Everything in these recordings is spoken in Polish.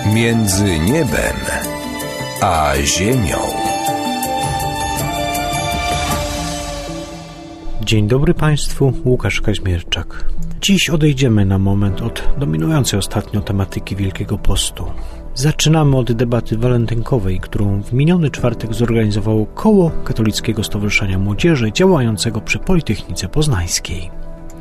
Między niebem a ziemią. Dzień dobry Państwu, Łukasz Kaźmierczak. Dziś odejdziemy na moment od dominującej ostatnio tematyki Wielkiego Postu. Zaczynamy od debaty walentynkowej, którą w miniony czwartek zorganizowało Koło Katolickiego Stowarzyszenia Młodzieży działającego przy Politechnice Poznańskiej.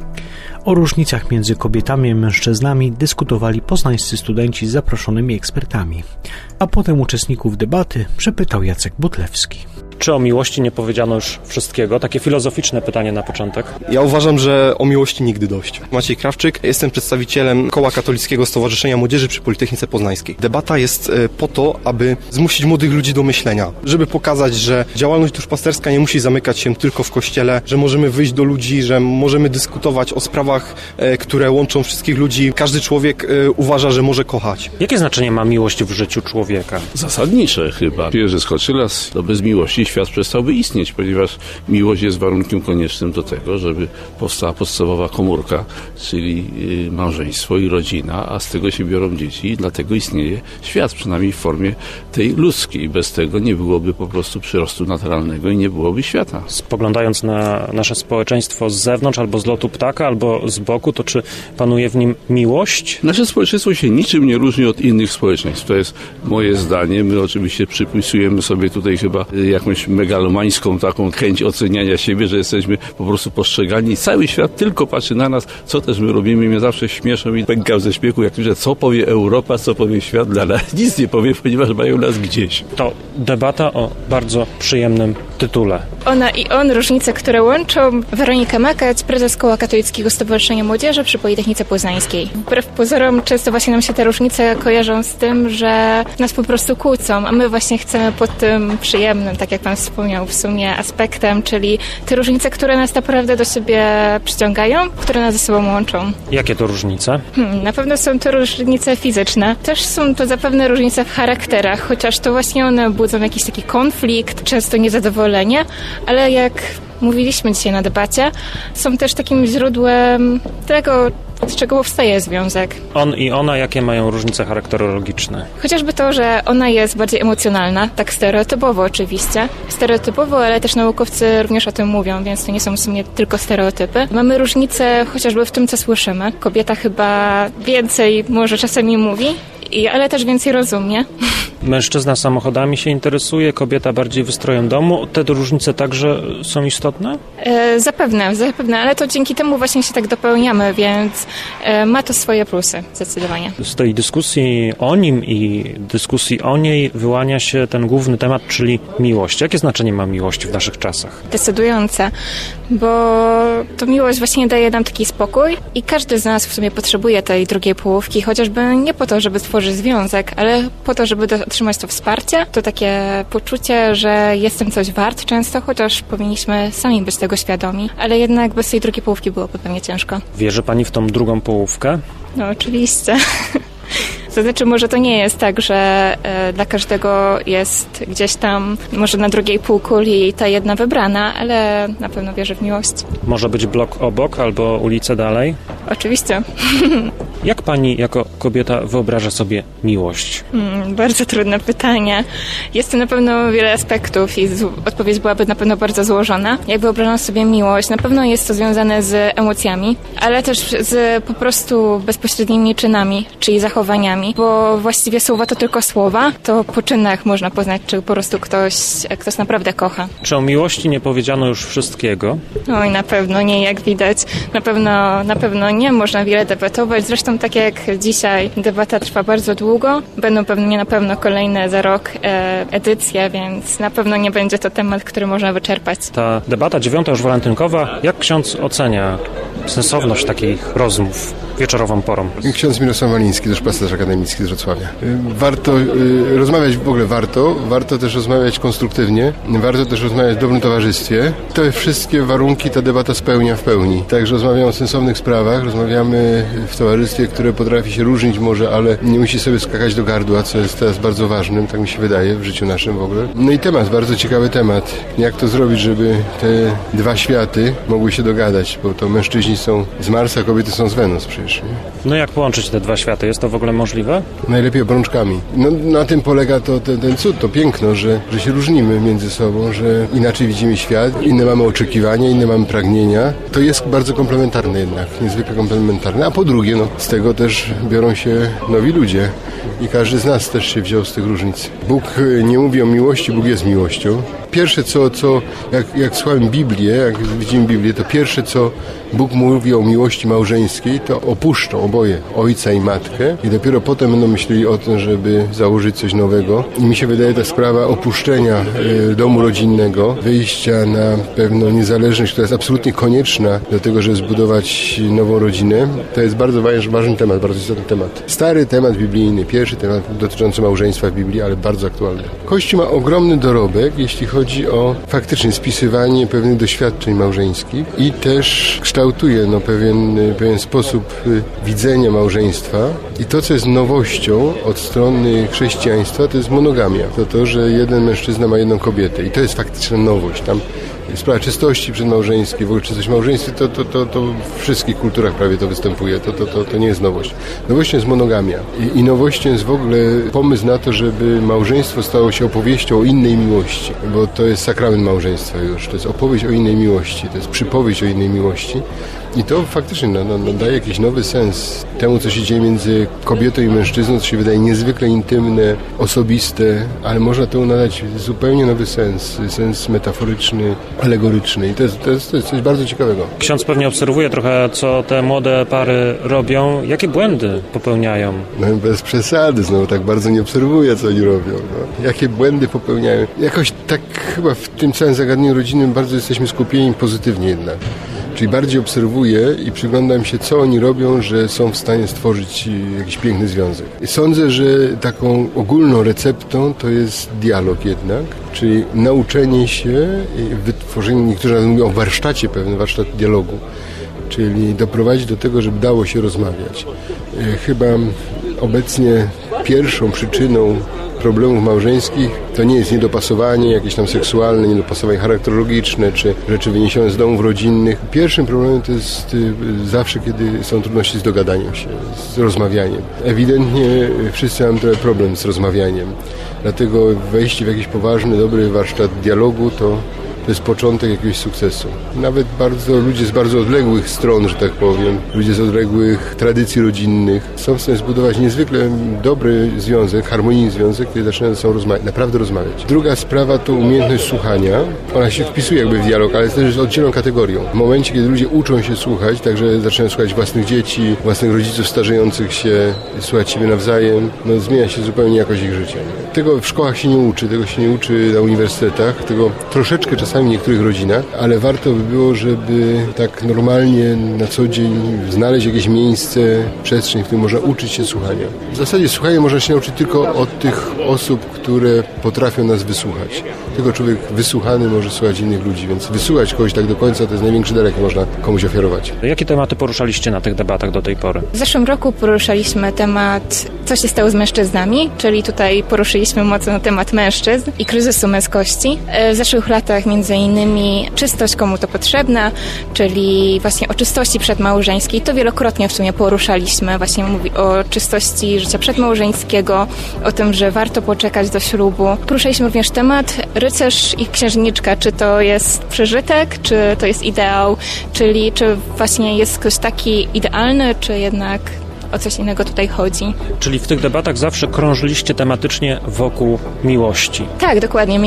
O różnicach między kobietami a mężczyznami dyskutowali poznańscy studenci z zaproszonymi ekspertami, a potem uczestników debaty przepytał Jacek Butlewski. Czy o miłości nie powiedziano już wszystkiego? Takie filozoficzne pytanie na początek. Ja uważam, że o miłości nigdy dość. Maciej Krawczyk, jestem przedstawicielem Koła Katolickiego Stowarzyszenia Młodzieży przy Politechnice Poznańskiej. Debata jest po to, aby zmusić młodych ludzi do myślenia, żeby pokazać, że działalność duszpasterska nie musi zamykać się tylko w kościele, że możemy wyjść do ludzi, że możemy dyskutować o sprawach, które łączą wszystkich ludzi. Każdy człowiek uważa, że może kochać. Jakie znaczenie ma miłość w życiu człowieka? Zasadnicze chyba. Że skoczy las, to bez miłości świat przestałby istnieć, ponieważ miłość jest warunkiem koniecznym do tego, żeby powstała podstawowa komórka, czyli małżeństwo i rodzina, a z tego się biorą dzieci i dlatego istnieje świat, przynajmniej w formie tej ludzkiej. Bez tego nie byłoby po prostu przyrostu naturalnego i nie byłoby świata. Spoglądając na nasze społeczeństwo z zewnątrz, albo z lotu ptaka, albo z boku, to czy panuje w nim miłość? Nasze społeczeństwo się niczym nie różni od innych społeczeństw. To jest moje zdanie. My oczywiście przypisujemy sobie tutaj chyba jakąś megalomańską taką chęć oceniania siebie, że jesteśmy po prostu postrzegani i cały świat tylko patrzy na nas, co też my robimy. Mnie zawsze śmieszą i pękam ze śmiechu, jak że co powie Europa, co powie świat dla nas. Nic nie powie, ponieważ mają nas gdzieś. To debata o bardzo przyjemnym tytule. Ona i on, różnice, które łączą. Weronika Makać, prezes Koła Katolickiego Stowarzyszenia Młodzieży przy Politechnice Poznańskiej. Wbrew pozorom często właśnie nam się te różnice kojarzą z tym, że nas po prostu kłócą, a my właśnie chcemy pod tym przyjemnym, tak jak Pan wspomniał w sumie, aspektem, czyli te różnice, które nas naprawdę do siebie przyciągają, które nas ze sobą łączą. Jakie to różnice? Na pewno są to różnice fizyczne. Też są to zapewne różnice w charakterach, chociaż to właśnie one budzą jakiś taki konflikt, często niezadowolenie, ale jak mówiliśmy dzisiaj na debacie, są też takim źródłem tego, z czego powstaje związek. On i ona, jakie mają różnice charakterologiczne? Chociażby to, że ona jest bardziej emocjonalna, tak stereotypowo oczywiście. Stereotypowo, ale też naukowcy również o tym mówią, więc to nie są w sumie tylko stereotypy. Mamy różnice chociażby w tym, co słyszymy. Kobieta chyba więcej może czasami mówi, ale też więcej rozumie. Mężczyzna samochodami się interesuje, kobieta bardziej wystrojem domu. Te różnice także są istotne? Zapewne, ale to dzięki temu właśnie się tak dopełniamy, więc ma to swoje plusy, zdecydowanie. Z tej dyskusji o nim i dyskusji o niej wyłania się ten główny temat, czyli miłość. Jakie znaczenie ma miłość w naszych czasach? Decydujące, bo to miłość właśnie daje nam taki spokój i każdy z nas w sumie potrzebuje tej drugiej połówki, chociażby nie po to, żeby stworzyć związek, ale po to, żeby otrzymać to wsparcie, to takie poczucie, że jestem coś wart często, chociaż powinniśmy sami być tego świadomi, ale jednak bez tej drugiej połówki byłoby pewnie ciężko. Wierzy Pani w tą drugą połówkę? No oczywiście. To znaczy, może to nie jest tak, że dla każdego jest gdzieś tam, może na drugiej półkuli ta jedna wybrana, ale na pewno wierzę w miłość. Może być blok obok albo ulicę dalej? Oczywiście. Jak Pani jako kobieta wyobraża sobie miłość? Bardzo trudne pytanie. Jest to na pewno wiele aspektów i odpowiedź byłaby na pewno bardzo złożona. Jak wyobrażam sobie miłość? Na pewno jest to związane z emocjami, ale też z po prostu bezpośrednimi czynami, czyli zachowaniami, bo właściwie słowa to tylko słowa, to po czynach można poznać, czy po prostu ktoś naprawdę kocha. Czy o miłości nie powiedziano już wszystkiego? Oj, na pewno nie, jak widać. Na pewno nie, można wiele debatować. Zresztą tak jak dzisiaj debata trwa bardzo długo, będą na pewno kolejne za rok edycje, więc na pewno nie będzie to temat, który można wyczerpać. Ta debata 9. już walentynkowa, jak ksiądz ocenia sensowność takich rozmów wieczorową porą? Ksiądz Mirosław Waliński, duszpasterz akademicki z Wrocławia. Warto rozmawiać w ogóle, warto też rozmawiać konstruktywnie, warto też rozmawiać w dobrym towarzystwie. Te wszystkie warunki ta debata spełnia w pełni. Także rozmawiamy o sensownych sprawach, rozmawiamy w towarzystwie, które potrafi się różnić może, ale nie musi sobie skakać do gardła, co jest teraz bardzo ważnym, tak mi się wydaje, w życiu naszym w ogóle. No i temat, bardzo ciekawy temat. Jak to zrobić, żeby te dwa światy mogły się dogadać, bo to mężczyźni są z Marsa, a kobiety są z Wenus przecież. przecież. Nie? No jak połączyć te dwa światy? Jest to w ogóle możliwe? Najlepiej obrączkami. No, na tym polega ten cud, to piękno, że się różnimy między sobą, że inaczej widzimy świat, inne mamy oczekiwania, inne mamy pragnienia. To jest bardzo komplementarne jednak, niezwykle komplementarne. A po drugie, no, z tego też biorą się nowi ludzie i każdy z nas też się wziął z tych różnic. Bóg nie mówi o miłości, Bóg jest miłością. Pierwsze jak słuchałem Biblię, jak widzimy Biblię, to pierwsze co Bóg mówi o miłości małżeńskiej, to opuszczą oboje ojca i matkę i dopiero potem będą myśleli o tym, żeby założyć coś nowego. I mi się wydaje ta sprawa opuszczenia domu rodzinnego, wyjścia na pewną niezależność, która jest absolutnie konieczna do tego, żeby zbudować nową rodzinę, to jest bardzo ważny temat, bardzo istotny temat. Stary temat biblijny, pierwszy temat dotyczący małżeństwa w Biblii, ale bardzo aktualny. Kościół ma ogromny dorobek, jeśli chodzi o faktycznie spisywanie pewnych doświadczeń małżeńskich i też kształtuje pewien sposób widzenia małżeństwa. I to, co jest nowością od strony chrześcijaństwa, to jest monogamia. To, że jeden mężczyzna ma jedną kobietę i to jest faktyczna nowość. Tam sprawa czystości przedmałżeńskiej, w ogóle czystość małżeństwa, to w wszystkich kulturach prawie to występuje. To nie jest nowość. Nowością jest monogamia. I nowością jest w ogóle pomysł na to, żeby małżeństwo stało się opowieścią o innej miłości, bo to jest sakrament małżeństwa już. To jest opowieść o innej miłości, to jest przypowieść o innej miłości. I to faktycznie daje jakiś nowy sens temu, co się dzieje między kobietą i mężczyzną, co się wydaje niezwykle intymne, osobiste, ale można temu nadać zupełnie nowy sens metaforyczny, alegoryczny. I to jest coś bardzo ciekawego. Ksiądz pewnie obserwuje trochę, co te młode pary robią. Jakie błędy popełniają? No bez przesady, znowu tak bardzo nie obserwuję, co oni robią. No. Jakie błędy popełniają. Jakoś tak chyba w tym całym zagadnieniu rodzinnym bardzo jesteśmy skupieni pozytywnie jednak. Czyli bardziej obserwuję i przyglądam się, co oni robią, że są w stanie stworzyć jakiś piękny związek. Sądzę, że taką ogólną receptą to jest dialog jednak, czyli nauczenie się i wytworzenie, niektórzy nawet mówią o warsztacie pewnym, warsztat dialogu, czyli doprowadzić do tego, żeby dało się rozmawiać. Chyba obecnie pierwszą przyczyną problemów małżeńskich to nie jest niedopasowanie jakieś tam seksualne, niedopasowanie charakterologiczne, czy rzeczy wyniesione z domów rodzinnych. Pierwszym problemem to jest zawsze, kiedy są trudności z dogadaniem się, z rozmawianiem. Ewidentnie wszyscy mamy trochę problem z rozmawianiem. Dlatego wejście w jakiś poważny, dobry warsztat dialogu to jest początek jakiegoś sukcesu. Nawet ludzie z bardzo odległych stron, że tak powiem, ludzie z odległych tradycji rodzinnych są w stanie zbudować niezwykle dobry związek, harmonijny związek, kiedy zaczynają ze sobą naprawdę rozmawiać. Druga sprawa to umiejętność słuchania. Ona się wpisuje jakby w dialog, ale też jest oddzielną kategorią. W momencie, kiedy ludzie uczą się słuchać, także zaczynają słuchać własnych dzieci, własnych rodziców starzejących się, słuchać siebie nawzajem, zmienia się zupełnie jakość ich życia. Tego w szkołach się nie uczy, tego się nie uczy na uniwersytetach, tego troszeczkę czasami w niektórych rodzinach, ale warto by było, żeby tak normalnie na co dzień znaleźć jakieś miejsce, przestrzeń, w którym można uczyć się słuchania. W zasadzie słuchania można się nauczyć tylko od tych osób, które potrafią nas wysłuchać. Tylko człowiek wysłuchany może słuchać innych ludzi, więc wysłuchać kogoś tak do końca to jest największy dar, jaki można komuś ofiarować. Jakie tematy poruszaliście na tych debatach do tej pory? W zeszłym roku poruszaliśmy temat, co się stało z mężczyznami, czyli tutaj poruszyliśmy mocno temat mężczyzn i kryzysu męskości. W zeszłych latach między innymi czystość, komu to potrzebna, czyli właśnie o czystości przedmałżeńskiej. To wielokrotnie w sumie poruszaliśmy. Właśnie mówi o czystości życia przedmałżeńskiego, o tym, że warto poczekać do ślubu. Poruszaliśmy również temat rycerz i księżniczka. Czy to jest przeżytek, czy to jest ideał, czyli czy właśnie jest ktoś taki idealny, czy jednak o coś innego tutaj chodzi. Czyli w tych debatach zawsze krążyliście tematycznie wokół miłości. Tak, dokładnie.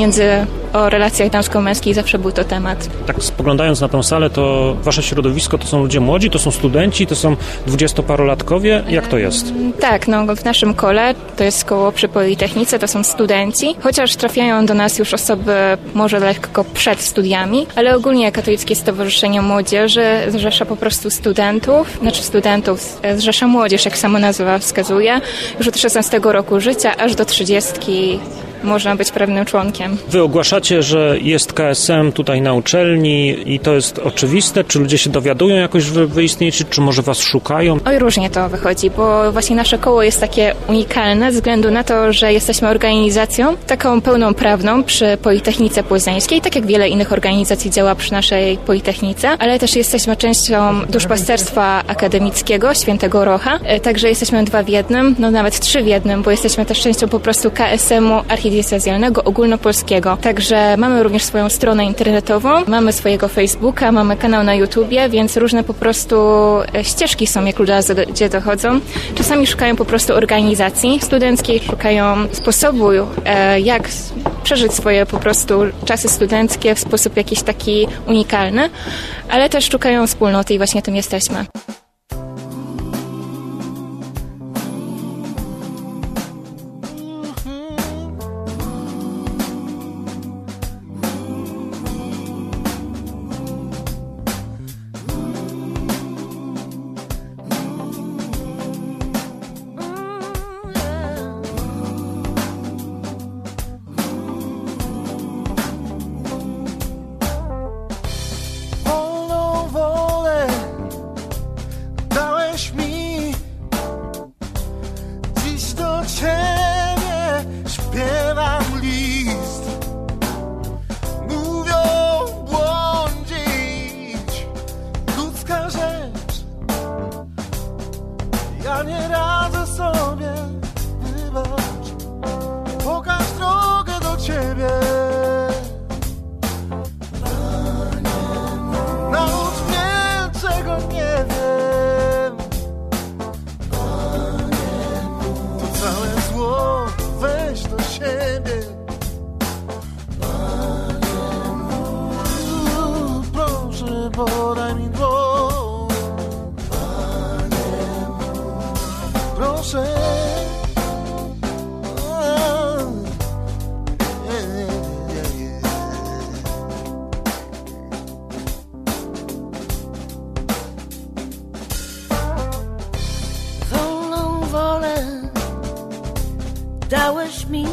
O relacjach damsko-męskich zawsze był to temat. Tak spoglądając na tę salę, to wasze środowisko to są ludzie młodzi, to są studenci, to są 20-parolatkowie. Jak to jest? Tak, w naszym kole, to jest koło przy Politechnice, to są studenci, chociaż trafiają do nas już osoby może lekko przed studiami, ale ogólnie Katolickie Stowarzyszenie Młodzieży zrzesza po prostu studentów, zrzesza młodzież, jak sama nazwa wskazuje, już od 16 roku życia aż do 30 można być pewnym członkiem. Wy ogłaszacie, że jest KSM tutaj na uczelni i to jest oczywiste? Czy ludzie się dowiadują jakoś, że wy istniejecie, czy może was szukają? Oj, różnie to wychodzi, bo właśnie nasze koło jest takie unikalne ze względu na to, że jesteśmy organizacją taką pełnoprawną przy Politechnice Poznańskiej, tak jak wiele innych organizacji działa przy naszej Politechnice, ale też jesteśmy częścią duszpasterstwa akademickiego Świętego Rocha, także jesteśmy 2 w 1, no nawet 3 w 1, bo jesteśmy też częścią po prostu KSM-u archidiecezjalnego, ogólnopolskiego. Także mamy również swoją stronę internetową, mamy swojego Facebooka, mamy kanał na YouTubie, więc różne po prostu ścieżki są, jak ludzie gdzie dochodzą. Czasami szukają po prostu organizacji studenckiej, szukają sposobu, jak przeżyć swoje po prostu czasy studenckie w sposób jakiś taki unikalny, ale też szukają wspólnoty i właśnie tym jesteśmy. Dałeś mi,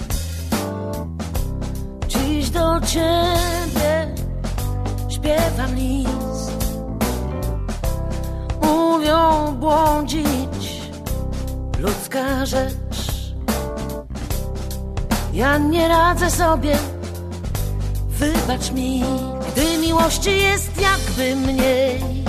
dziś do ciebie śpiewam list. Mówią błądzić, ludzka rzecz. Ja nie radzę sobie, wybacz mi, gdy miłości jest jakby mniej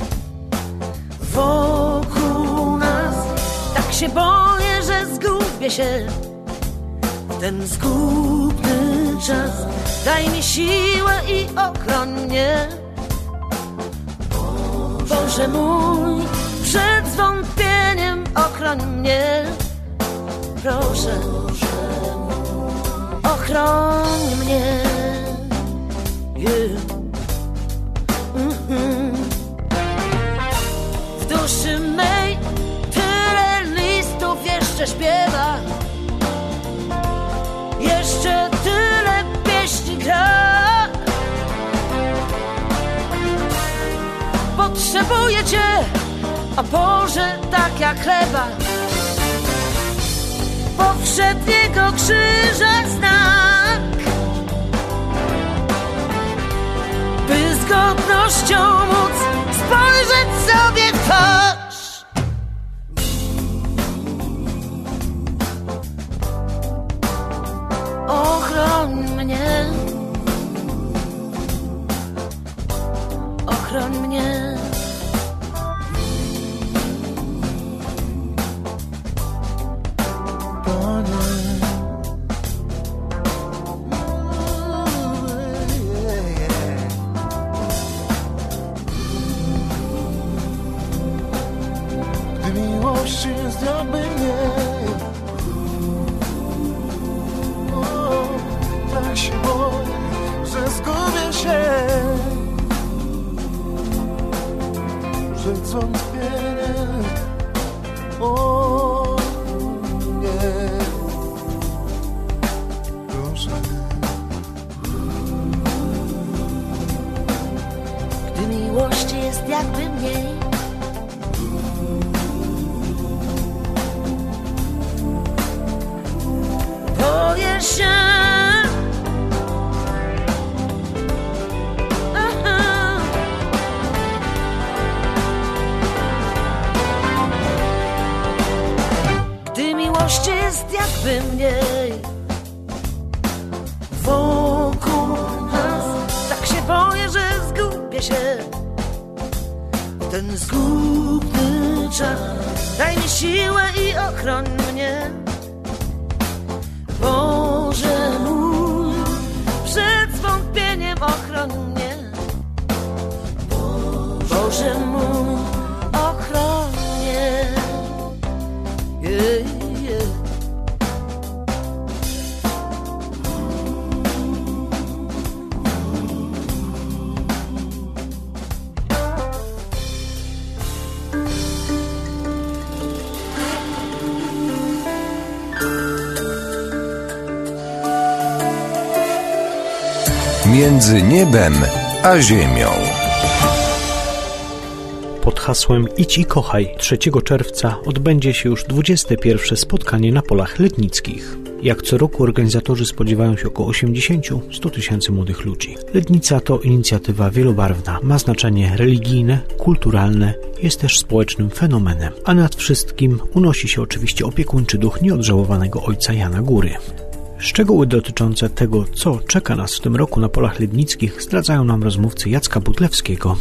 wokół nas. Tak się boję, że zgubię się w ten zgubny czas. Daj mi siłę i ochroń mnie, Boże mój, przed zwątpieniem ochroń mnie. Proszę, ochroń mnie. W duszy mej tyle listów jeszcze śpiewa, jeszcze tyle pieśni gra. Potrzebuję Cię, o Boże, tak jak chleba, powszedniego krzyża znak, by z godnością móc spojrzeć sobie w twarz. Ochroń mnie, ochroń mnie. Jest jakby mniej. O, tak się boję, że zgubię się przed zwątpieniem. O nie, proszę. Gdy miłości jest jakby mniej, boję się, choćby mniej. Wokół nas tak się boję, że zgubię się. Ten zgubny czas, daj mi siłę i ochroń mnie. Boże mój, przed zwątpieniem ochroń mnie. Boże mój, ochroń mnie. Yeah. Między niebem a ziemią. Pod hasłem Idź i kochaj 3 czerwca odbędzie się już 21. spotkanie na polach Lednickich. Jak co roku organizatorzy spodziewają się około 80-100 tysięcy młodych ludzi. Lednica to inicjatywa wielobarwna, ma znaczenie religijne, kulturalne, jest też społecznym fenomenem, a nad wszystkim unosi się oczywiście opiekuńczy duch nieodżałowanego ojca Jana Góry. Szczegóły dotyczące tego, co czeka nas w tym roku na polach lednickich, zdradzają nam rozmówcy Jacka Butlewskiego.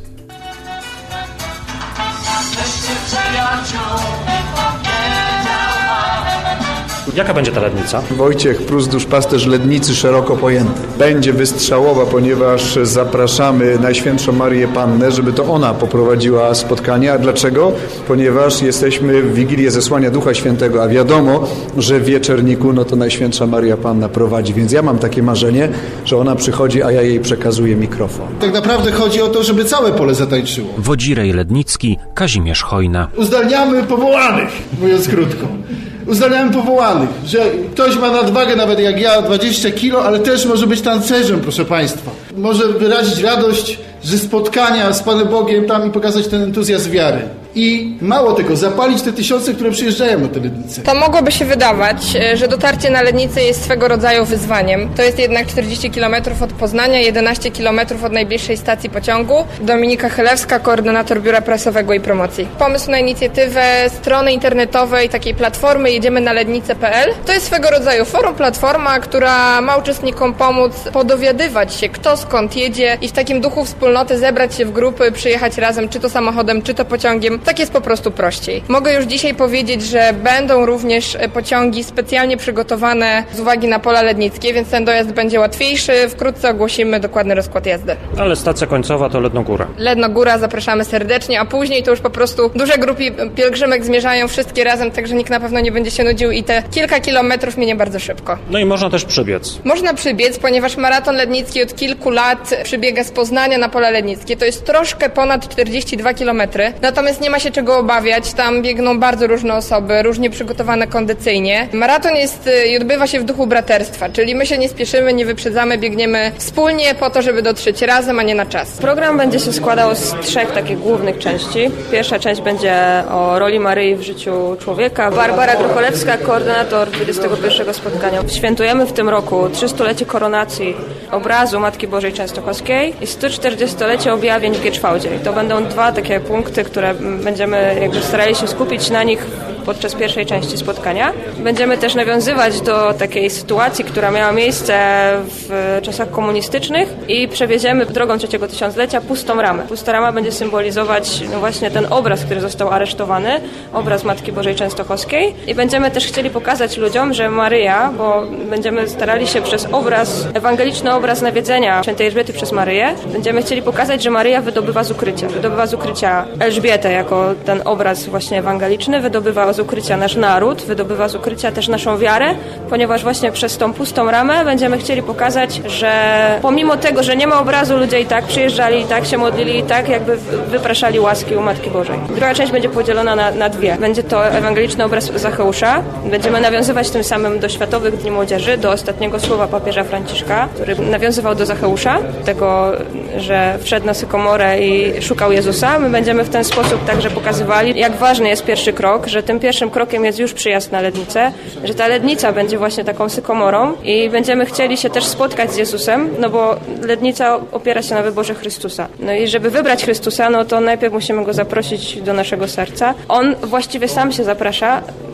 Jaka będzie ta Lednica? Wojciech Prus, duszpasterz Lednicy szeroko pojęty. Będzie wystrzałowa, ponieważ zapraszamy Najświętszą Marię Pannę, żeby to ona poprowadziła spotkanie. A dlaczego? Ponieważ jesteśmy w Wigilię Zesłania Ducha Świętego, a wiadomo, że w Wieczerniku to Najświętsza Maria Panna prowadzi. Więc ja mam takie marzenie, że ona przychodzi, a ja jej przekazuję mikrofon. Tak naprawdę chodzi o to, żeby całe pole zatańczyło. Wodzirej Lednicki, Kazimierz Chojna. Uzdalniamy powołanych, mówiąc krótko. Uzdalniamy powołanych, że ktoś ma nadwagę nawet jak ja, 20 kilo, ale też może być tancerzem, proszę Państwa. Może wyrazić radość ze spotkania z Panem Bogiem tam i pokazać ten entuzjazm wiary. I mało tego, zapalić te tysiące, które przyjeżdżają na te Lednice. To mogłoby się wydawać, że dotarcie na Lednicę jest swego rodzaju wyzwaniem. To jest jednak 40 km od Poznania, 11 km od najbliższej stacji pociągu. Dominika Chylewska, koordynator Biura Prasowego i Promocji. Pomysł na inicjatywę strony internetowej, takiej platformy Jedziemy na Lednicę.pl. To jest swego rodzaju forum, platforma, która ma uczestnikom pomóc podowiadywać się, kto skąd jedzie i w takim duchu wspólnoty zebrać się w grupy, przyjechać razem, czy to samochodem, czy to pociągiem. Tak jest po prostu prościej. Mogę już dzisiaj powiedzieć, że będą również pociągi specjalnie przygotowane z uwagi na pola lednickie, więc ten dojazd będzie łatwiejszy. Wkrótce ogłosimy dokładny rozkład jazdy. Ale stacja końcowa to Lednogóra. Lednogóra, zapraszamy serdecznie, a później to już po prostu duże grupy pielgrzymek zmierzają wszystkie razem, także nikt na pewno nie będzie się nudził i te kilka kilometrów minie bardzo szybko. No i można też przybiec. Można przybiec, ponieważ maraton lednicki od kilku lat przybiega z Poznania na pola lednickie. To jest troszkę ponad 42 km, natomiast nie ma się czego obawiać, tam biegną bardzo różne osoby, różnie przygotowane kondycyjnie. Maraton jest i odbywa się w duchu braterstwa, czyli my się nie spieszymy, nie wyprzedzamy, biegniemy wspólnie po to, żeby dotrzeć razem, a nie na czas. Program będzie się składał z 3 takich głównych części. Pierwsza część będzie o roli Maryi w życiu człowieka. Barbara Grucholewska, koordynator 21. spotkania. Świętujemy w tym roku 300-lecie koronacji obrazu Matki Bożej Częstochowskiej i 140-lecie objawień w Gieczwałdzie. I to będą 2 takie punkty, które będziemy starali się skupić na nich podczas pierwszej części spotkania. Będziemy też nawiązywać do takiej sytuacji, która miała miejsce w czasach komunistycznych i przewieziemy drogą 3. tysiąclecia pustą ramę. Pusta rama będzie symbolizować właśnie ten obraz, który został aresztowany, obraz Matki Bożej Częstochowskiej i będziemy też chcieli pokazać ludziom, że Maryja, bo będziemy starali się przez obraz, ewangeliczny obraz nawiedzenia świętej Elżbiety przez Maryję, będziemy chcieli pokazać, że Maryja wydobywa z ukrycia Elżbietę jako ten obraz właśnie ewangeliczny, wydobywa z ukrycia nasz naród, wydobywa z ukrycia też naszą wiarę, ponieważ właśnie przez tą pustą ramę będziemy chcieli pokazać, że pomimo tego, że nie ma obrazu, ludzie i tak przyjeżdżali, i tak się modlili, i tak jakby wypraszali łaski u Matki Bożej. Druga część będzie podzielona na 2. Będzie to ewangeliczny obraz Zacheusza. Będziemy nawiązywać tym samym do Światowych Dni Młodzieży, do ostatniego słowa papieża Franciszka, który nawiązywał do Zacheusza, tego, że wszedł na sykomorę i szukał Jezusa. My będziemy w ten sposób także pokazywali, jak ważny jest pierwszy krok, że tym pierwszym krokiem jest już przyjazd na Lednicę, że ta Lednica będzie właśnie taką sykomorą i będziemy chcieli się też spotkać z Jezusem, no bo Lednica opiera się na wyborze Chrystusa. No i żeby wybrać Chrystusa, no to najpierw musimy Go zaprosić do naszego serca. On właściwie sam się zaprasza,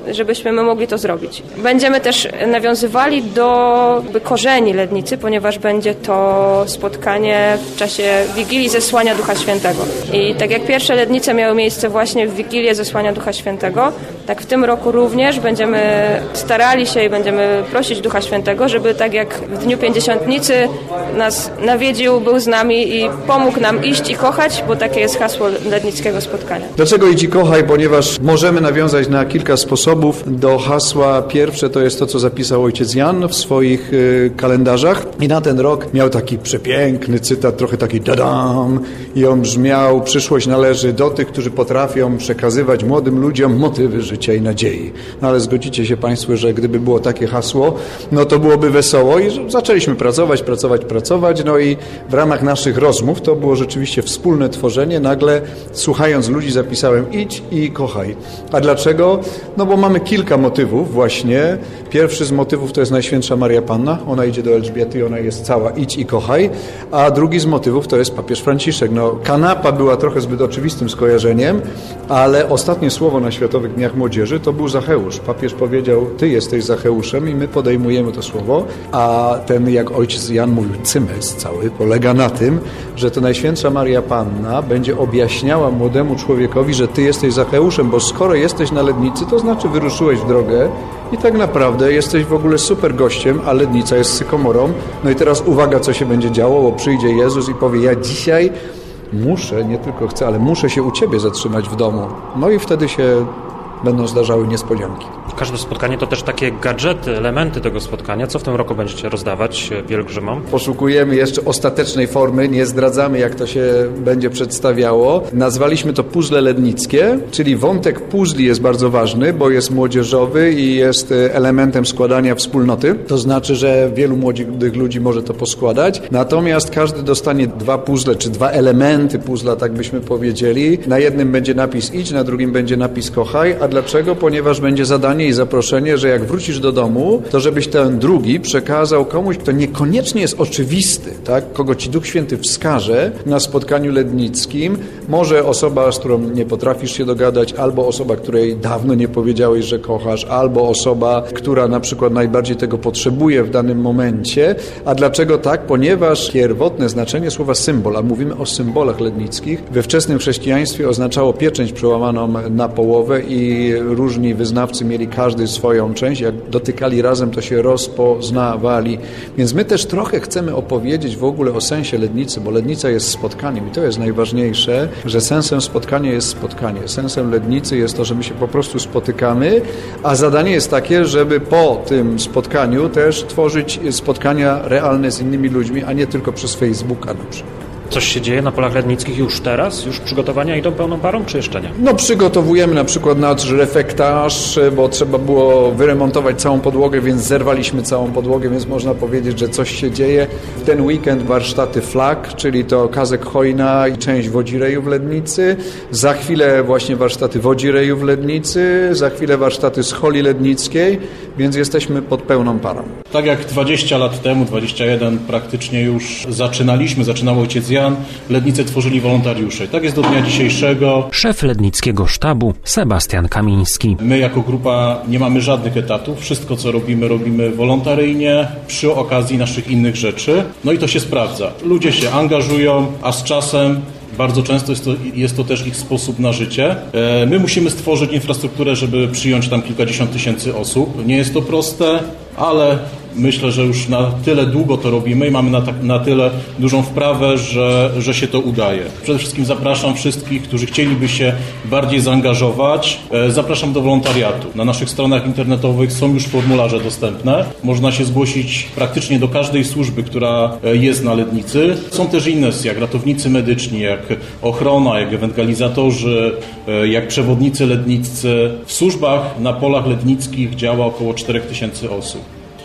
żebyśmy my mogli to zrobić. Będziemy też nawiązywali do korzeni Lednicy, ponieważ będzie to spotkanie w czasie Wigilii Zesłania Ducha Świętego. I tak jak pierwsze Lednice miały miejsce właśnie w Wigilię Zesłania Ducha Świętego, tak w tym roku również będziemy starali się i będziemy prosić Ducha Świętego, żeby tak jak w Dniu Pięćdziesiątnicy nas nawiedził, był z nami i pomógł nam iść i kochać, bo takie jest hasło lednickiego spotkania. Dlaczego idź i kochaj? Ponieważ możemy nawiązać na kilka sposobów do hasła. Pierwsze to jest to, co zapisał ojciec Jan w swoich kalendarzach i na ten rok miał taki przepiękny cytat, trochę taki dadam i on brzmiał: przyszłość należy do tych, którzy potrafią przekazywać młodym ludziom motywy życia i nadziei. No ale zgodzicie się Państwo, że gdyby było takie hasło, no to byłoby wesoło i zaczęliśmy pracować, no i w ramach naszych rozmów to było rzeczywiście wspólne tworzenie. Nagle słuchając ludzi zapisałem idź i kochaj. A dlaczego? No bo mamy kilka motywów właśnie. Pierwszy z motywów to jest Najświętsza Maria Panna. Ona idzie do Elżbiety i ona jest cała idź i kochaj. A drugi z motywów to jest papież Franciszek. No kanapa była trochę zbyt oczywistym skojarzeniem, ale ostatnie słowo na Światowych Dniach Młodzieży to był Zacheusz. Papież powiedział: ty jesteś Zacheuszem i my podejmujemy to słowo. A ten, jak ojciec Jan mówił, cymys cały polega na tym, że to Najświętsza Maria Panna będzie objaśniała młodemu człowiekowi, że ty jesteś Zacheuszem, bo skoro jesteś na Lednicy, to znaczy wyruszyłeś w drogę i tak naprawdę jesteś w ogóle super gościem, a Lednica jest sykomorą. No i teraz uwaga, co się będzie działo, bo przyjdzie Jezus i powie: ja dzisiaj muszę, nie tylko chcę, ale muszę się u ciebie zatrzymać w domu. No i wtedy się będą zdarzały niespodzianki. Każde spotkanie to też takie gadżety, elementy tego spotkania. Co w tym roku będziecie rozdawać pielgrzymom? Poszukujemy jeszcze ostatecznej formy, nie zdradzamy, jak to się będzie przedstawiało. Nazwaliśmy to puzzle lednickie, czyli wątek puzli jest bardzo ważny, bo jest młodzieżowy i jest elementem składania wspólnoty. To znaczy, że wielu młodych ludzi może to poskładać. Natomiast każdy dostanie 2 puzzle, czy 2 elementy puzzla, tak byśmy powiedzieli. Na jednym będzie napis idź, na drugim będzie napis kochaj. A dlaczego? Ponieważ będzie zadanie i zaproszenie, że jak wrócisz do domu, to żebyś ten drugi przekazał komuś, kto niekoniecznie jest oczywisty, tak? Kogo ci Duch Święty wskaże na spotkaniu lednickim. Może osoba, z którą nie potrafisz się dogadać, albo osoba, której dawno nie powiedziałeś, że kochasz, albo osoba, która na przykład najbardziej tego potrzebuje w danym momencie. A dlaczego tak? Ponieważ pierwotne znaczenie słowa symbol, a mówimy o symbolach lednickich, we wczesnym chrześcijaństwie oznaczało pieczęć przełamaną na połowę i różni wyznawcy mieli każdy swoją część. Jak dotykali razem, to się rozpoznawali. Więc my też trochę chcemy opowiedzieć w ogóle o sensie Lednicy, bo Lednica jest spotkaniem i to jest najważniejsze, że sensem spotkania jest spotkanie. Sensem Lednicy jest to, że my się po prostu spotykamy, a zadanie jest takie, żeby po tym spotkaniu też tworzyć spotkania realne z innymi ludźmi, a nie tylko przez Facebooka na przykład. Coś się dzieje na polach lednickich już teraz? Już przygotowania idą pełną parą, czy jeszcze nie? No przygotowujemy na przykład nasz refektarz, bo trzeba było wyremontować całą podłogę, więc zerwaliśmy całą podłogę, więc można powiedzieć, że coś się dzieje. W ten weekend warsztaty flag, czyli to Kazek Hojna i część Wodzireju w Lednicy. Za chwilę właśnie warsztaty Wodzireju w Lednicy, za chwilę warsztaty Scholi Lednickiej, więc jesteśmy pod pełną parą. Tak jak 20 lat temu, 21 praktycznie już zaczynał ojciec Jan, Lednicę tworzyli wolontariusze. Tak jest do dnia dzisiejszego. Szef Lednickiego Sztabu Sebastian Kamiński. My jako grupa nie mamy żadnych etatów. Wszystko, co robimy wolontaryjnie przy okazji naszych innych rzeczy. No i to się sprawdza. Ludzie się angażują, a z czasem bardzo często jest to też ich sposób na życie. My musimy stworzyć infrastrukturę, żeby przyjąć tam kilkadziesiąt tysięcy osób. Nie jest to proste, ale myślę, że już na tyle długo to robimy i mamy na tyle dużą wprawę, że się to udaje. Przede wszystkim zapraszam wszystkich, którzy chcieliby się bardziej zaangażować. Zapraszam do wolontariatu. Na naszych stronach internetowych są już formularze dostępne. Można się zgłosić praktycznie do każdej służby, która jest na Lednicy. Są też inne, jak ratownicy medyczni, jak ochrona, jak ewangelizatorzy, jak przewodnicy ledniccy. W służbach na polach lednickich działa około 4000 osób.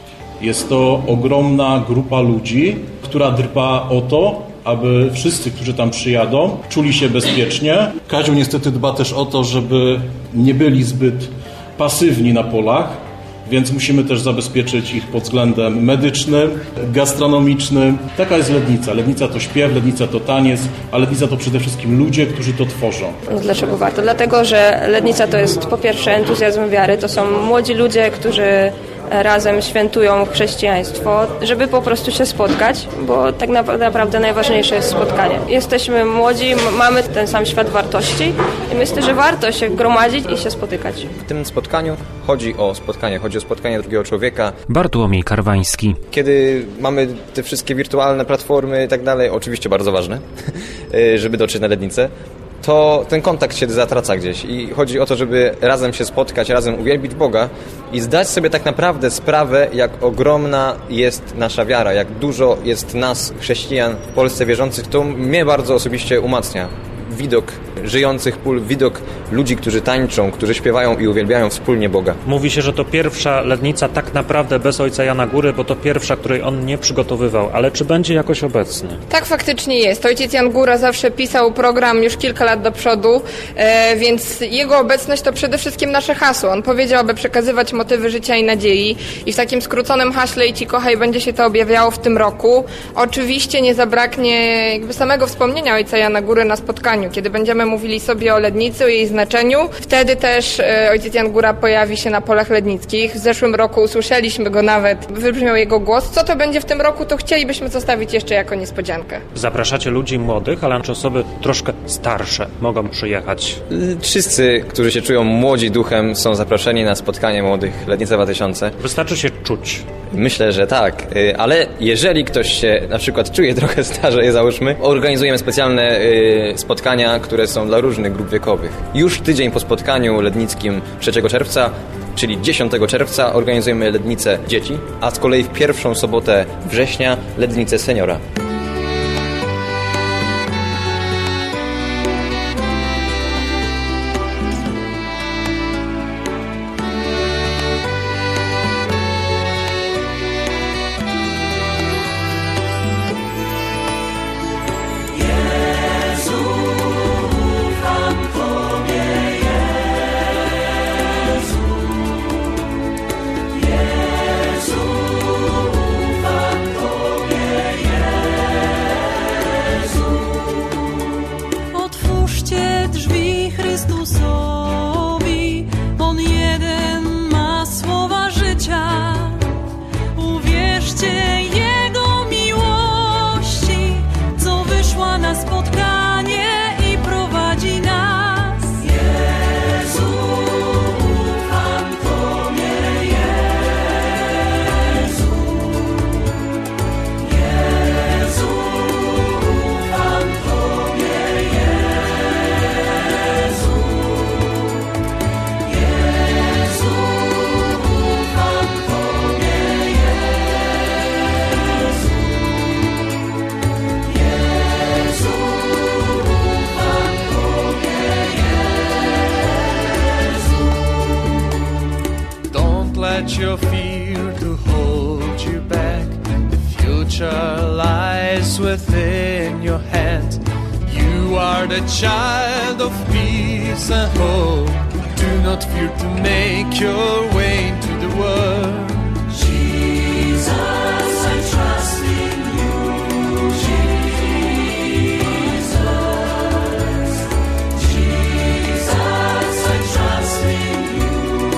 Jest to ogromna grupa ludzi, która dba o to, aby wszyscy, którzy tam przyjadą, czuli się bezpiecznie. Kazio niestety dba też o to, żeby nie byli zbyt pasywni na polach, więc musimy też zabezpieczyć ich pod względem medycznym, gastronomicznym. Taka jest Lednica. Lednica to śpiew, Lednica to taniec, a Lednica to przede wszystkim ludzie, którzy to tworzą. Dlaczego warto? Dlatego, że Lednica to jest po pierwsze entuzjazm wiary, to są młodzi ludzie, którzy razem świętują chrześcijaństwo, żeby po prostu się spotkać, bo tak naprawdę najważniejsze jest spotkanie. Jesteśmy młodzi, mamy ten sam świat wartości i myślę, że warto się gromadzić i się spotykać. W tym spotkaniu chodzi o spotkanie drugiego człowieka. Bartłomiej Karwański. Kiedy mamy te wszystkie wirtualne platformy i tak dalej, oczywiście bardzo ważne, żeby dotrzeć na Lednicę, to ten kontakt się zatraca gdzieś i chodzi o to, żeby razem się spotkać, razem uwielbić Boga i zdać sobie tak naprawdę sprawę, jak ogromna jest nasza wiara, jak dużo jest nas, chrześcijan w Polsce wierzących. To mnie bardzo osobiście umacnia. Widok żyjących pól, widok ludzi, którzy tańczą, którzy śpiewają i uwielbiają wspólnie Boga. Mówi się, że to pierwsza Lednica tak naprawdę bez ojca Jana Góry, bo to pierwsza, której on nie przygotowywał. Ale czy będzie jakoś obecny? Tak faktycznie jest. Ojciec Jan Góra zawsze pisał program już kilka lat do przodu, więc jego obecność to przede wszystkim nasze hasło. On powiedział, aby przekazywać motywy życia i nadziei i w takim skróconym haśle "I Ci kochaj" będzie się to objawiało w tym roku. Oczywiście nie zabraknie jakby samego wspomnienia ojca Jana Góry na spotkaniu, kiedy będziemy mówili sobie o Lednicy, o jej znaczeniu. Wtedy też ojciec Jan Góra pojawi się na polach lednickich. W zeszłym roku usłyszeliśmy go nawet, wybrzmiał jego głos. Co to będzie w tym roku, to chcielibyśmy zostawić jeszcze jako niespodziankę. Zapraszacie ludzi młodych, ale czy osoby troszkę starsze mogą przyjechać? Wszyscy, którzy się czują młodzi duchem, są zaproszeni na spotkanie młodych Lednica 2000. Wystarczy się czuć. Myślę, że tak, ale jeżeli ktoś się na przykład czuje trochę starzej, załóżmy, organizujemy specjalne spotkania, które są dla różnych grup wiekowych. Już tydzień po spotkaniu lednickim 3 czerwca, czyli 10 czerwca, organizujemy Lednicę dzieci, a z kolei w pierwszą sobotę września Lednicę seniora. Let your fear to hold you back. The future lies within your hands. You are the child of peace and hope. Do not fear to make your way into the world. Jesus, I trust in you. Jesus, Jesus, I trust in you.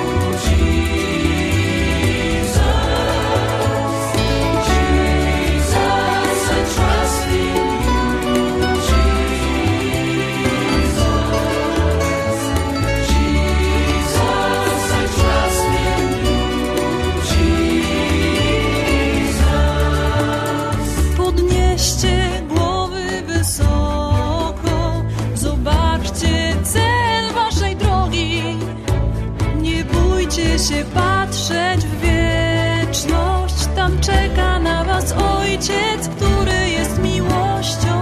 Się patrzeć w wieczność, tam czeka na was Ojciec, który jest miłością.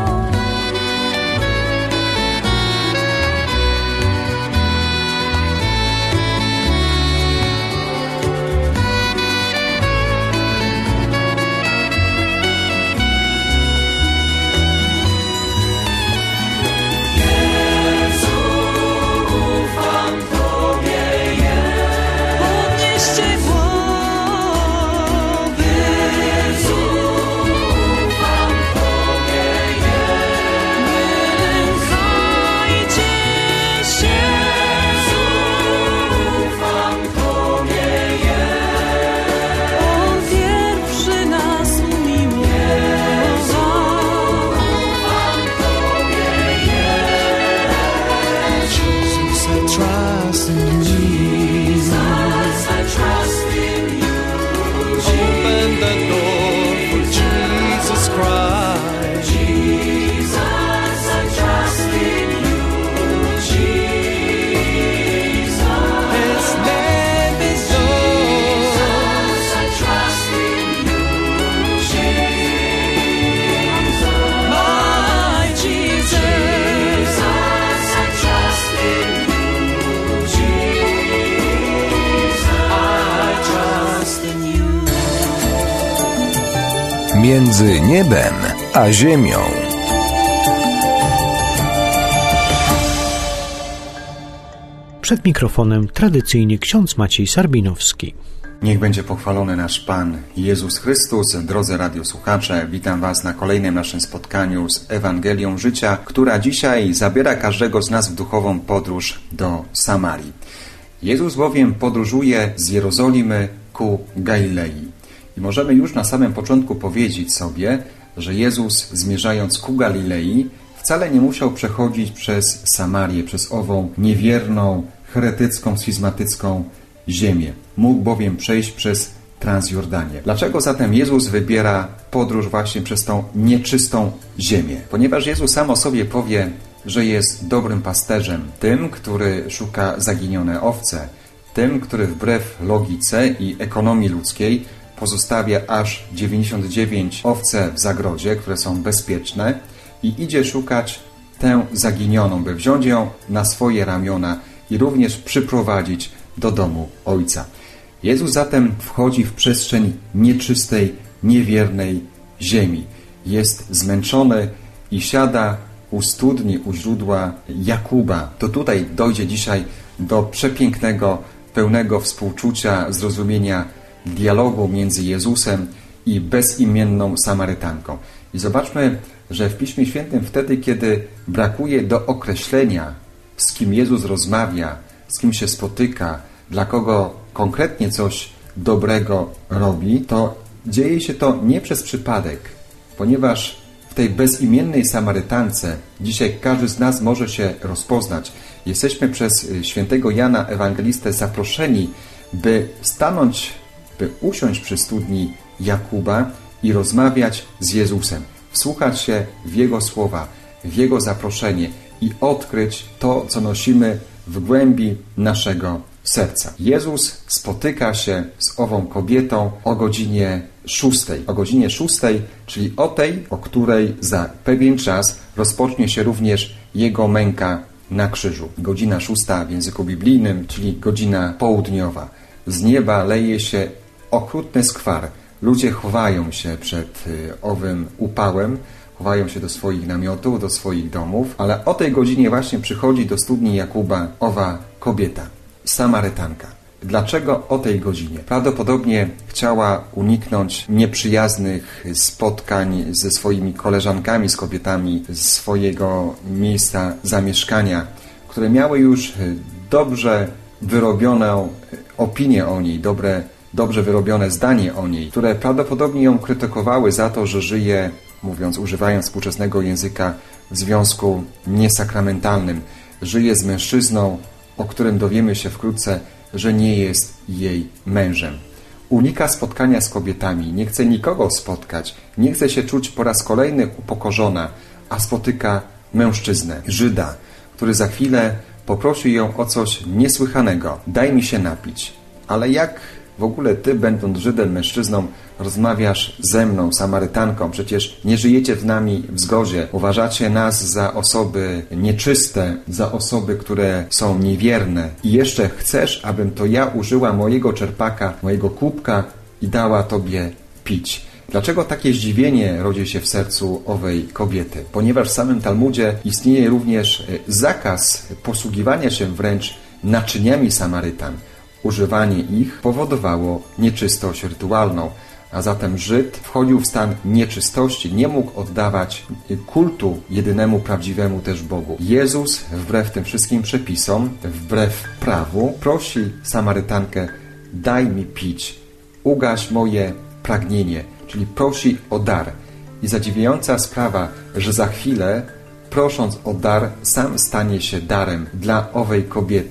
trust in you. Jesus, I trust in you. Open the door for Jesus Christ. Jesus, I trust in you. Jesus, His name is Jesus, I trust in you. Jesus, my Jesus, I trust in you. Jesus, I trust in you. Między niebem a ziemią. Przed mikrofonem tradycyjnie ksiądz Maciej Sarbinowski. Niech będzie pochwalony nasz Pan Jezus Chrystus. Drodzy radiosłuchacze, witam Was na kolejnym naszym spotkaniu z Ewangelią Życia, która dzisiaj zabiera każdego z nas w duchową podróż do Samarii. Jezus bowiem podróżuje z Jerozolimy ku Galilei. I możemy już na samym początku powiedzieć sobie, że Jezus, zmierzając ku Galilei, wcale nie musiał przechodzić przez Samarię, przez ową niewierną, heretycką, schizmatycką ziemię. Mógł bowiem przejść przez Transjordanię. Dlaczego zatem Jezus wybiera podróż właśnie przez tą nieczystą ziemię? Ponieważ Jezus sam o sobie powie, że jest dobrym pasterzem, tym, który szuka zaginione owce, tym, który wbrew logice i ekonomii ludzkiej pozostawia aż 99 owce w zagrodzie, które są bezpieczne, i idzie szukać tę zaginioną, by wziąć ją na swoje ramiona i również przyprowadzić do domu Ojca. Jezus zatem wchodzi w przestrzeń nieczystej, niewiernej ziemi. Jest zmęczony i siada u studni, u źródła Jakuba. To tutaj dojdzie dzisiaj do przepięknego, pełnego współczucia, zrozumienia dialogu między Jezusem i bezimienną Samarytanką. I zobaczmy, że w Piśmie Świętym wtedy, kiedy brakuje do określenia, z kim Jezus rozmawia, z kim się spotyka, dla kogo konkretnie coś dobrego robi, to dzieje się to nie przez przypadek, ponieważ w tej bezimiennej Samarytance dzisiaj każdy z nas może się rozpoznać. Jesteśmy przez świętego Jana Ewangelistę zaproszeni, by stanąć, by usiąść przy studni Jakuba i rozmawiać z Jezusem, wsłuchać się w Jego słowa, w Jego zaproszenie i odkryć to, co nosimy w głębi naszego serca. Jezus spotyka się z ową kobietą o godzinie 6. O godzinie 6, czyli o tej, o której za pewien czas rozpocznie się również Jego męka na krzyżu. Godzina 6 w języku biblijnym, czyli godzina południowa. Z nieba leje się okrutny skwar. Ludzie chowają się przed owym upałem, chowają się do swoich namiotów, do swoich domów, ale o tej godzinie właśnie przychodzi do studni Jakuba owa kobieta, Samarytanka. Dlaczego o tej godzinie? Prawdopodobnie chciała uniknąć nieprzyjaznych spotkań ze swoimi koleżankami, z kobietami z swojego miejsca zamieszkania, które miały już dobrze wyrobioną opinię o niej, dobrze wyrobione zdanie o niej, które prawdopodobnie ją krytykowały za to, że żyje, używając współczesnego języka, w związku niesakramentalnym. Żyje z mężczyzną, o którym dowiemy się wkrótce, że nie jest jej mężem. Unika spotkania z kobietami, nie chce nikogo spotkać, nie chce się czuć po raz kolejny upokorzona, a spotyka mężczyznę, Żyda, który za chwilę poprosi ją o coś niesłychanego. Daj mi się napić. Ale jak w ogóle ty, będąc Żydem, mężczyzną, rozmawiasz ze mną, Samarytanką? Przecież nie żyjecie z nami w zgodzie. Uważacie nas za osoby nieczyste, za osoby, które są niewierne. I jeszcze chcesz, abym to ja użyła mojego czerpaka, mojego kubka i dała tobie pić. Dlaczego takie zdziwienie rodzi się w sercu owej kobiety? Ponieważ w samym Talmudzie istnieje również zakaz posługiwania się wręcz naczyniami Samarytan. Używanie ich powodowało nieczystość rytualną, a zatem Żyd wchodził w stan nieczystości, nie mógł oddawać kultu jedynemu prawdziwemu też Bogu. Jezus, wbrew tym wszystkim przepisom, wbrew prawu, prosi Samarytankę: daj mi pić, ugaś moje pragnienie, czyli prosi o dar. I zadziwiająca sprawa, że za chwilę, prosząc o dar, sam stanie się darem dla owej kobiety.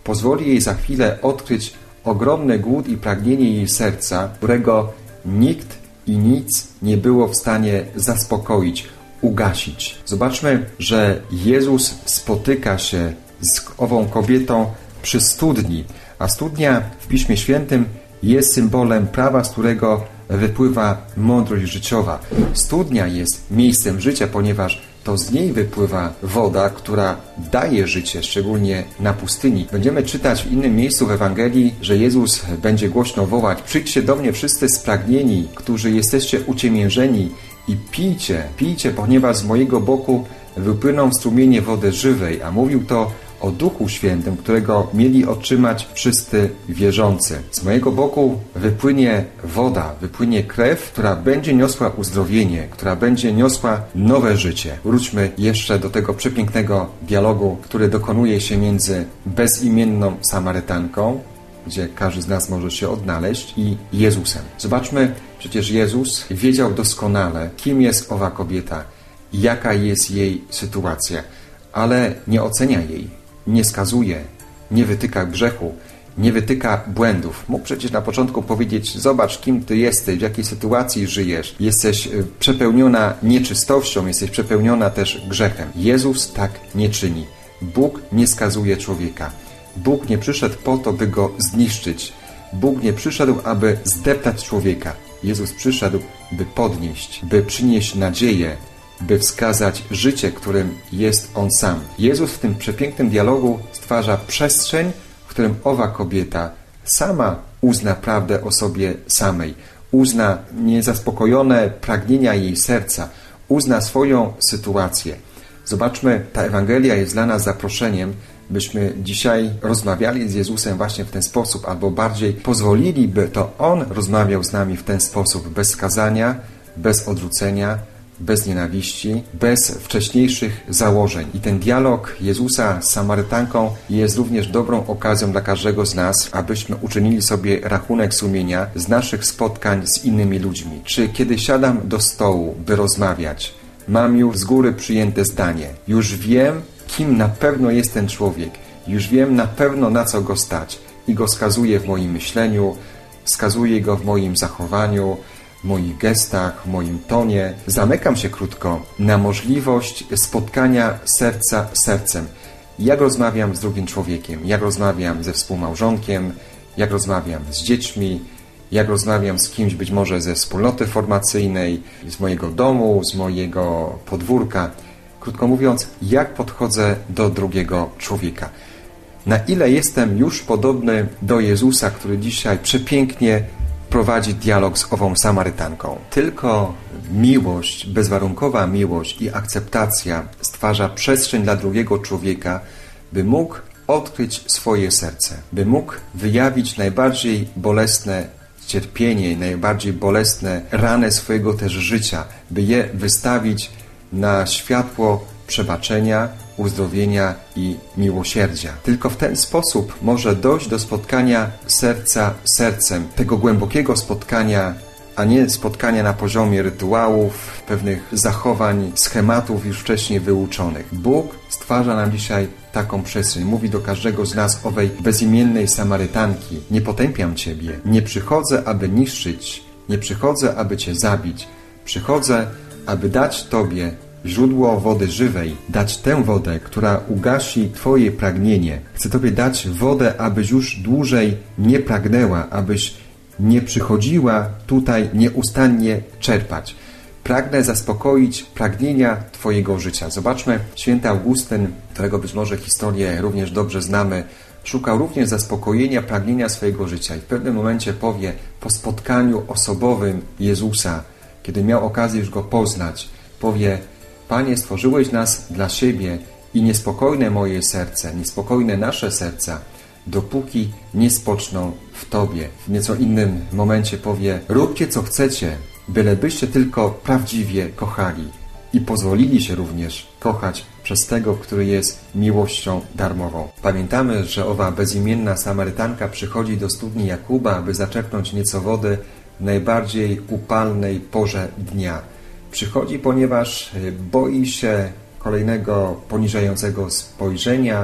pozwoli jej za chwilę odkryć ogromny głód i pragnienie jej serca, którego nikt i nic nie było w stanie zaspokoić, ugasić. Zobaczmy, że Jezus spotyka się z ową kobietą przy studni, a studnia w Piśmie Świętym jest symbolem prawa, z którego wypływa mądrość życiowa. Studnia jest miejscem życia, ponieważ to z niej wypływa woda, która daje życie, szczególnie na pustyni. Będziemy czytać w innym miejscu w Ewangelii, że Jezus będzie głośno wołać: przyjdźcie do mnie wszyscy spragnieni, którzy jesteście uciemiężeni i pijcie, ponieważ z mojego boku wypłyną strumienie wody żywej, a mówił to o Duchu Świętym, którego mieli otrzymać wszyscy wierzący. Z mojego boku wypłynie woda, wypłynie krew, która będzie niosła uzdrowienie, która będzie niosła nowe życie. Wróćmy jeszcze do tego przepięknego dialogu, który dokonuje się między bezimienną Samarytanką, gdzie każdy z nas może się odnaleźć, i Jezusem. Zobaczmy, przecież Jezus wiedział doskonale, kim jest owa kobieta i jaka jest jej sytuacja, ale nie ocenia jej, nie skazuje, nie wytyka grzechu, nie wytyka błędów. Mógł przecież na początku powiedzieć: zobacz, kim ty jesteś, w jakiej sytuacji żyjesz. Jesteś przepełniona nieczystością, jesteś przepełniona też grzechem. Jezus tak nie czyni. Bóg nie skazuje człowieka. Bóg nie przyszedł po to, by go zniszczyć. Bóg nie przyszedł, aby zdeptać człowieka. Jezus przyszedł, by podnieść, by przynieść nadzieję, by wskazać życie, którym jest On sam. Jezus w tym przepięknym dialogu stwarza przestrzeń, w którym owa kobieta sama uzna prawdę o sobie samej, uzna niezaspokojone pragnienia jej serca, uzna swoją sytuację. Zobaczmy, ta Ewangelia jest dla nas zaproszeniem, byśmy dzisiaj rozmawiali z Jezusem właśnie w ten sposób, albo bardziej pozwolili, by to On rozmawiał z nami w ten sposób, bez skazania, bez odrzucenia, bez nienawiści, bez wcześniejszych założeń. I ten dialog Jezusa z Samarytanką jest również dobrą okazją dla każdego z nas, abyśmy uczynili sobie rachunek sumienia z naszych spotkań z innymi ludźmi. Czy kiedy siadam do stołu, by rozmawiać, mam już z góry przyjęte zdanie? Już wiem, kim na pewno jest ten człowiek. Już wiem na pewno, na co go stać. I go skazuję w moim myśleniu, wskazuję go w moim zachowaniu, w moich gestach, w moim tonie. Zamykam się krótko na możliwość spotkania serca z sercem. Jak rozmawiam z drugim człowiekiem, jak rozmawiam ze współmałżonkiem, jak rozmawiam z dziećmi, jak rozmawiam z kimś być może ze wspólnoty formacyjnej, z mojego domu, z mojego podwórka. Krótko mówiąc, jak podchodzę do drugiego człowieka. Na ile jestem już podobny do Jezusa, który dzisiaj przepięknie prowadzi dialog z ową Samarytanką. Tylko miłość, bezwarunkowa miłość i akceptacja stwarza przestrzeń dla drugiego człowieka, by mógł odkryć swoje serce, by mógł wyjawić najbardziej bolesne cierpienie, najbardziej bolesne rany swojego też życia, by je wystawić na światło przebaczenia, uzdrowienia i miłosierdzia. Tylko w ten sposób może dojść do spotkania serca z sercem, tego głębokiego spotkania, a nie spotkania na poziomie rytuałów, pewnych zachowań, schematów już wcześniej wyuczonych. Bóg stwarza nam dzisiaj taką przestrzeń. Mówi do każdego z nas, owej bezimiennej Samarytanki: nie potępiam Ciebie, nie przychodzę, aby niszczyć, nie przychodzę, aby Cię zabić, przychodzę, aby dać Tobie źródło wody żywej, dać tę wodę, która ugasi Twoje pragnienie. Chcę Tobie dać wodę, abyś już dłużej nie pragnęła, abyś nie przychodziła tutaj nieustannie czerpać. Pragnę zaspokoić pragnienia Twojego życia. Zobaczmy, święty Augustyn, którego być może historię również dobrze znamy, szukał również zaspokojenia pragnienia swojego życia i w pewnym momencie powie, po spotkaniu osobowym Jezusa, kiedy miał okazję już Go poznać, powie: Panie, stworzyłeś nas dla siebie i niespokojne moje serce, niespokojne nasze serca, dopóki nie spoczną w Tobie. W nieco innym momencie powie: róbcie co chcecie, bylebyście tylko prawdziwie kochali i pozwolili się również kochać przez tego, który jest miłością darmową. Pamiętamy, że owa bezimienna Samarytanka przychodzi do studni Jakuba, aby zaczerpnąć nieco wody w najbardziej upalnej porze dnia. Przychodzi, ponieważ boi się kolejnego poniżającego spojrzenia,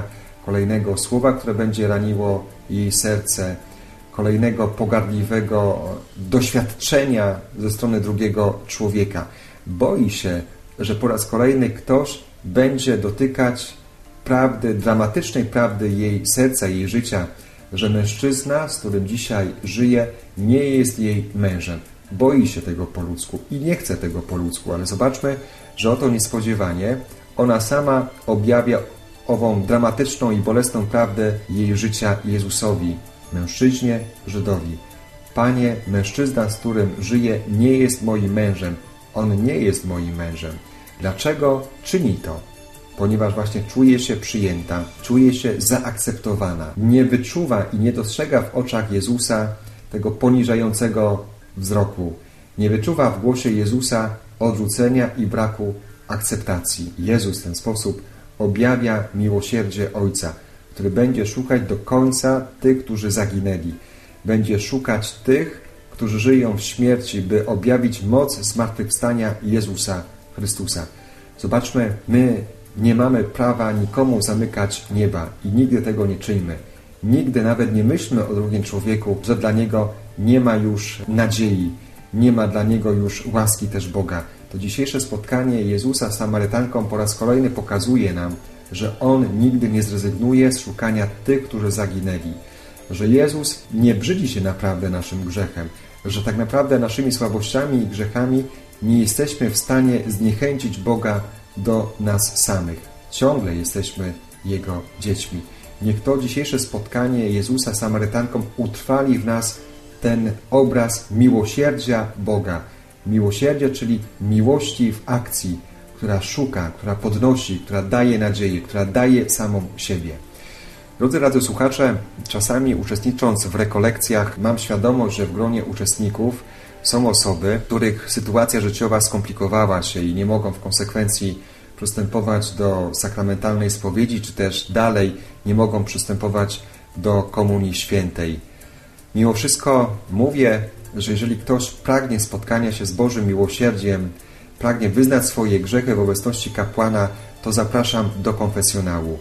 kolejnego słowa, które będzie raniło jej serce, kolejnego pogardliwego doświadczenia ze strony drugiego człowieka. Boi się, że po raz kolejny ktoś będzie dotykać prawdy, dramatycznej prawdy jej serca, jej życia, że mężczyzna, z którym dzisiaj żyje, nie jest jej mężem. Boi się tego po ludzku i nie chce tego po ludzku, ale zobaczmy, że oto niespodziewanie ona sama objawia ową dramatyczną i bolesną prawdę jej życia Jezusowi, mężczyźnie, Żydowi. Panie, mężczyzna, z którym żyję, nie jest moim mężem. On nie jest moim mężem. Dlaczego czyni to? Ponieważ właśnie czuje się przyjęta, czuje się zaakceptowana. Nie wyczuwa i nie dostrzega w oczach Jezusa tego poniżającego wzroku. Nie wyczuwa w głosie Jezusa odrzucenia i braku akceptacji. Jezus w ten sposób objawia miłosierdzie Ojca, który będzie szukać do końca tych, którzy zaginęli. Będzie szukać tych, którzy żyją w śmierci, by objawić moc zmartwychwstania Jezusa Chrystusa. Zobaczmy, my nie mamy prawa nikomu zamykać nieba i nigdy tego nie czyńmy. Nigdy nawet nie myślmy o drugim człowieku, że dla niego nie ma już nadziei, nie ma dla niego już łaski też Boga. To dzisiejsze spotkanie Jezusa z Samarytanką po raz kolejny pokazuje nam, że On nigdy nie zrezygnuje z szukania tych, którzy zaginęli. Że Jezus nie brzydzi się naprawdę naszym grzechem, że tak naprawdę naszymi słabościami i grzechami nie jesteśmy w stanie zniechęcić Boga do nas samych. Ciągle jesteśmy Jego dziećmi. Niech to dzisiejsze spotkanie Jezusa z Samarytanką utrwali w nas ten obraz miłosierdzia Boga. Miłosierdzie, czyli miłości w akcji, która szuka, która podnosi, która daje nadzieję, która daje samą siebie. Drodzy radiosłuchacze, czasami uczestnicząc w rekolekcjach mam świadomość, że w gronie uczestników są osoby, których sytuacja życiowa skomplikowała się i nie mogą w konsekwencji przystępować do sakramentalnej spowiedzi, czy też dalej nie mogą przystępować do Komunii Świętej. Mimo wszystko mówię, że jeżeli ktoś pragnie spotkania się z Bożym miłosierdziem, pragnie wyznać swoje grzechy w obecności kapłana, to zapraszam do konfesjonału.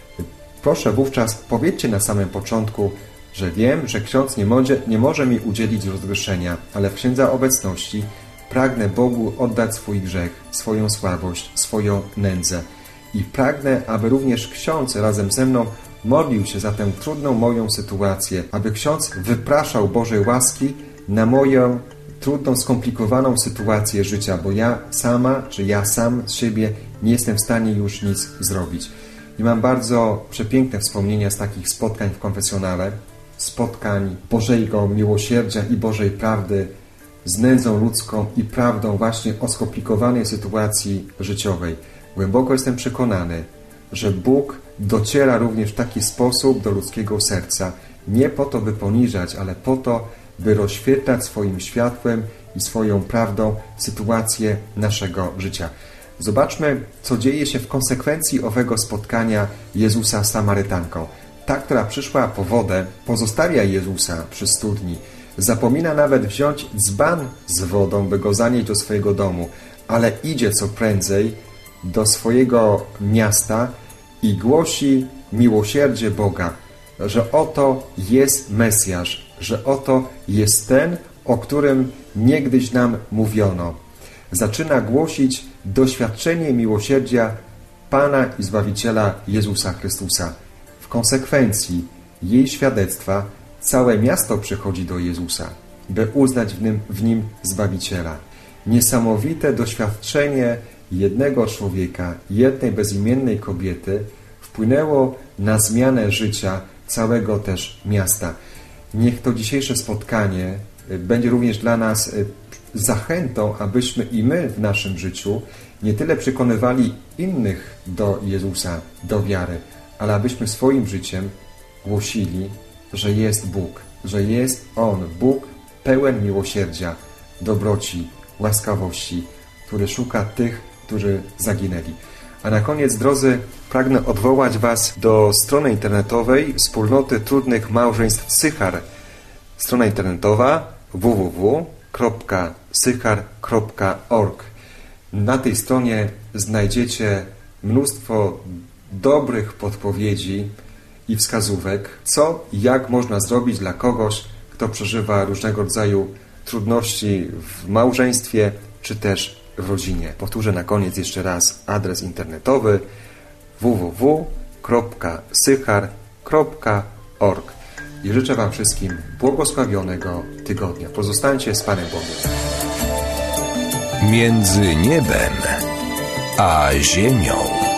Proszę wówczas powiedzcie na samym początku, że wiem, że ksiądz nie może mi udzielić rozgrzeszenia, ale w księdza obecności pragnę Bogu oddać swój grzech, swoją słabość, swoją nędzę. I pragnę, aby również ksiądz razem ze mną modlił się za tę trudną moją sytuację, aby ksiądz wypraszał Bożej łaski na moją trudną, skomplikowaną sytuację życia, bo ja sama, czy ja sam z siebie nie jestem w stanie już nic zrobić. I mam bardzo przepiękne wspomnienia z takich spotkań w konfesjonale, spotkań Bożego miłosierdzia i Bożej prawdy z nędzą ludzką i prawdą właśnie o skomplikowanej sytuacji życiowej. Głęboko jestem przekonany, że Bóg dociera również w taki sposób do ludzkiego serca, nie po to, by poniżać, ale po to, by rozświetlać swoim światłem i swoją prawdą sytuację naszego życia. Zobaczmy, co dzieje się w konsekwencji owego spotkania Jezusa z Samarytanką. Ta, która przyszła po wodę, pozostawia Jezusa przy studni. Zapomina nawet wziąć dzban z wodą, by go zanieść do swojego domu, ale idzie co prędzej do swojego miasta i głosi miłosierdzie Boga, że oto jest Mesjasz, że oto jest ten, o którym niegdyś nam mówiono. Zaczyna głosić doświadczenie miłosierdzia Pana i Zbawiciela Jezusa Chrystusa. W konsekwencji jej świadectwa całe miasto przychodzi do Jezusa, by uznać w nim Zbawiciela. Niesamowite doświadczenie jednego człowieka, jednej bezimiennej kobiety wpłynęło na zmianę życia całego też miasta. Niech to dzisiejsze spotkanie będzie również dla nas zachętą, abyśmy i my w naszym życiu nie tyle przekonywali innych do Jezusa, do wiary, ale abyśmy swoim życiem głosili, że jest Bóg, że jest On, Bóg pełen miłosierdzia, dobroci, łaskawości, który szuka tych, którzy zaginęli. A na koniec, drodzy, pragnę odwołać Was do strony internetowej Wspólnoty Trudnych Małżeństw Sychar. Strona internetowa www.sychar.org. Na tej stronie znajdziecie mnóstwo dobrych podpowiedzi i wskazówek, co i jak można zrobić dla kogoś, kto przeżywa różnego rodzaju trudności w małżeństwie czy też w rodzinie. Powtórzę na koniec jeszcze raz adres internetowy www.sychar.org i życzę Wam wszystkim błogosławionego tygodnia. Pozostańcie z Panem Bogiem. Między niebem a ziemią.